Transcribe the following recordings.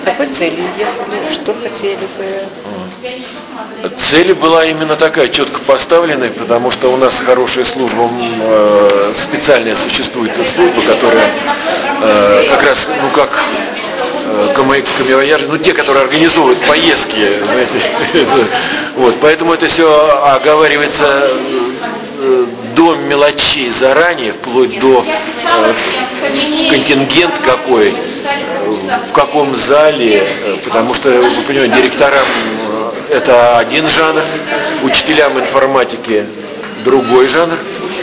Какой целью ехали? Что хотели бы? Цель была именно такая, четко поставленная, потому что у нас хорошая служба, специальная существует служба, которая как раз, камевояжи, те, которые организовывают поездки, знаете, вот, поэтому это все оговаривается до мелочей заранее, вплоть до контингент какой, в каком зале, потому что, вы понимаете, директорам это один жанр, учителям информатики другой жанр,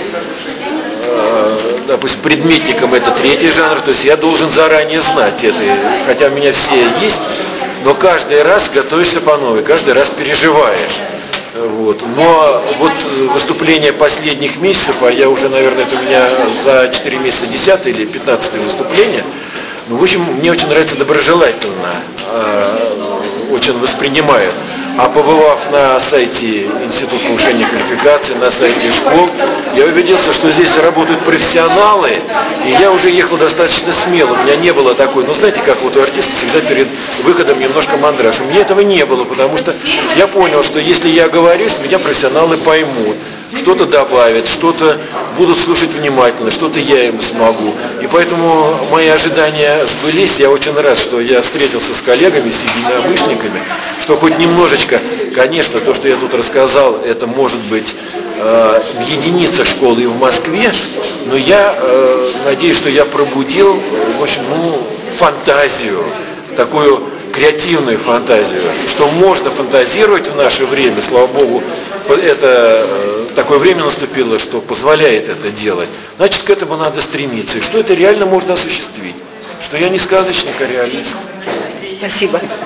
допустим, предметникам это третий жанр, то есть я должен заранее знать это, хотя у меня все есть, но каждый раз готовишься по новой, каждый раз переживаешь. Вот. Но вот выступление последних месяцев, а я уже, наверное, это у меня за 4 месяца 10 или 15 выступление, в общем, мне очень нравится доброжелательно, очень воспринимают. А побывав на сайте Института повышения квалификации, на сайте школ, я убедился, что здесь работают профессионалы, и я уже ехал достаточно смело. У меня не было такой, знаете, как вот у артиста всегда перед выходом немножко мандраж. У меня этого не было, потому что я понял, что если я оговорюсь, меня профессионалы поймут, что-то добавят, что-то будут слушать внимательно, что-то я им смогу. И поэтому мои ожидания сбылись. Я очень рад, что я встретился с коллегами, с единомышленниками, что хоть немножечко, конечно, то, что я тут рассказал, это может быть в единицах школ и в Москве, но я надеюсь, что я пробудил, в общем, фантазию, такую креативную фантазию, что можно фантазировать в наше время, слава Богу, это такое время наступило, что позволяет это делать. Значит, к этому надо стремиться. И что это реально можно осуществить. Что я не сказочник, а реалист. Спасибо.